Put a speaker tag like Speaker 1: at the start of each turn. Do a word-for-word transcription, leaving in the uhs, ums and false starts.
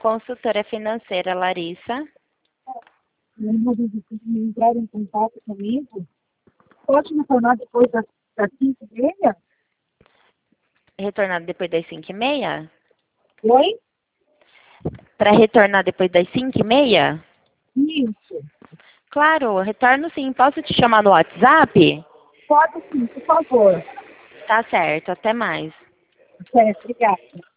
Speaker 1: Consultora financeira Larissa.
Speaker 2: Entrar em contato comigo? Pode me tornar depois das, das cinco e meia?
Speaker 1: Retornar depois das cinco e meia?
Speaker 2: Oi?
Speaker 1: Para retornar depois das cinco e meia?
Speaker 2: Isso.
Speaker 1: Claro, retorno sim. Posso te chamar no WhatsApp?
Speaker 2: Pode sim, por favor.
Speaker 1: Tá certo, até mais.
Speaker 2: Certo, obrigada.